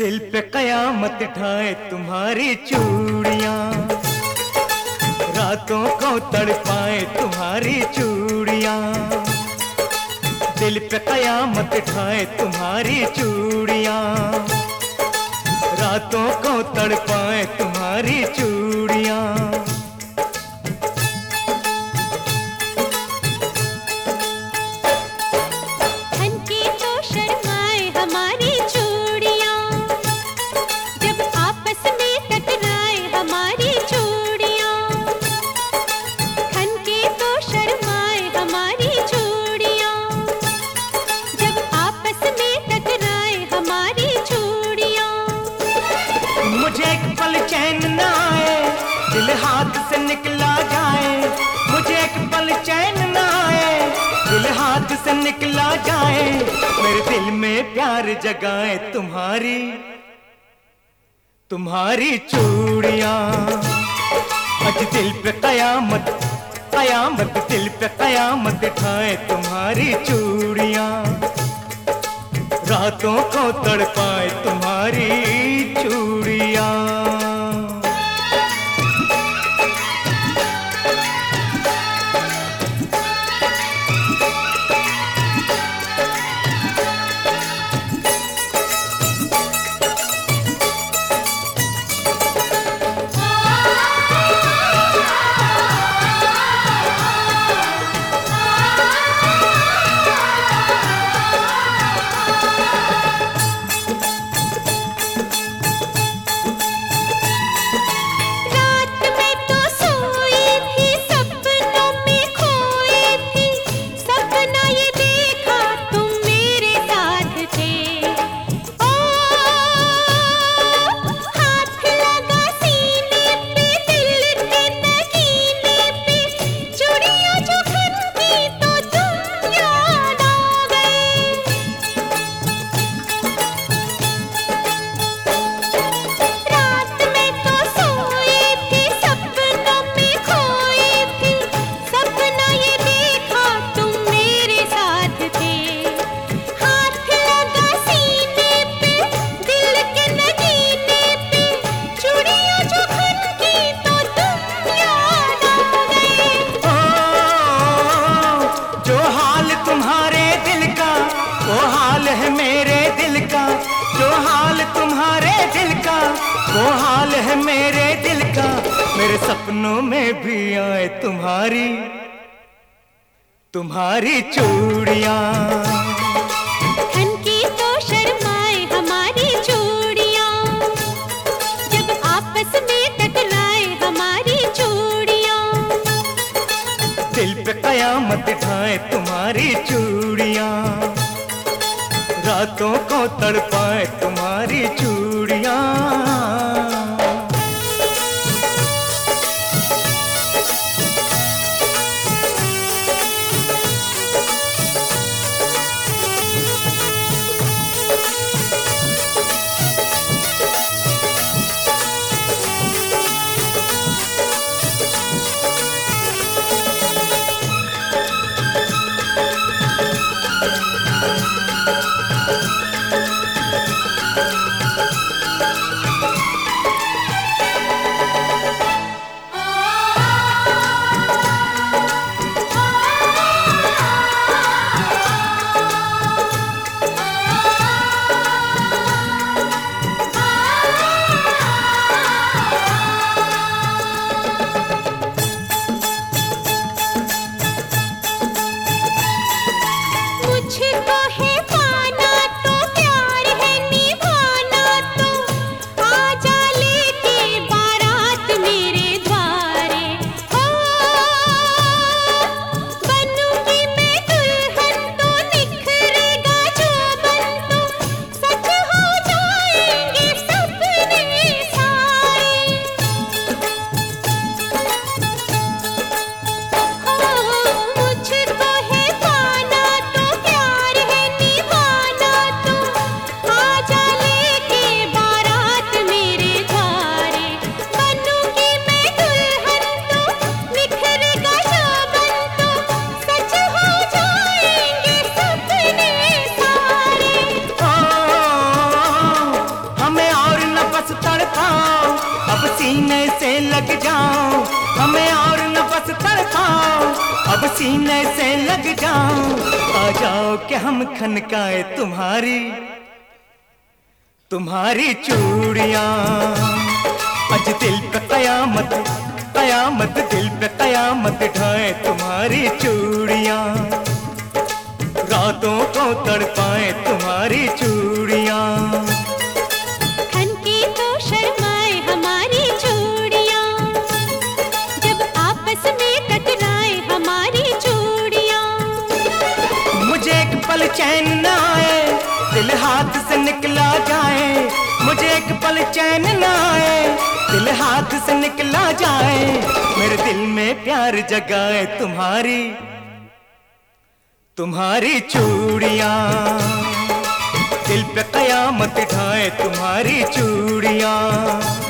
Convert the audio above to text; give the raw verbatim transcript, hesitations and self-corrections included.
दिल पे कयामत ढाए तुम्हारी चूड़ियां, रातों को तड़पाए तुम्हारी चूड़ियां। दिल पे कयामत ढाए तुम्हारी चूड़ियां, रातों को तड़पाए तुम्हारी चूड़ियां। मुझे एक पल चैन न आए, दिल हाथ से निकला जाए। मुझे एक पल चैन न आए, दिल हाथ से निकला जाए। मेरे दिल में प्यार जगाए तुम्हारी तुम्हारी चूड़ियां। आज दिल पे कयामत कयामत दिल पे कयामत ढाए तुम्हारी चूड़ियां, रातों को तड़पाए तुम्हारी चूड़ियां। मेरे दिल का जो हाल तुम्हारे दिल का, वो हाल है मेरे दिल का। मेरे सपनों में भी आए तुम्हारी तुम्हारी चूड़ियां। खनकी तो शर्माए हमारी चूड़ियां, जब आपस में टकराए हमारी चूड़ियां। दिल पे कयामत ढाए तुम्हारी चूड़ियां, रातों को तड़पाए तुम्हारी चूड़ियां। से लग जाओ, हमें और न बस तड़पाओ, अब सीने से लग जाओ, आ जाओ कि हम खनकाए तुम्हारी तुम्हारी चूड़ियां। आज दिल पे कयामत कयामत, दिल पे कयामत ढाए तुम्हारी चूड़ियां, रातों को तड़पाए तुम्हारी चूड़ियां। खनके तो शर्माए हमारी चूड़ियां, जब आपस में टकराए हमारी चूड़ियां। मुझे एक पल चैन न आए, दिल हाथ से निकला जाए, मुझे एक पल चैन न आए, दिल हाथ से निकला जाए, मेरे दिल में प्यार जगाए तुम्हारी तुम्हारी चूड़ियां, दिल पे कयामत ढाए तुम्हारी चूड़ियां।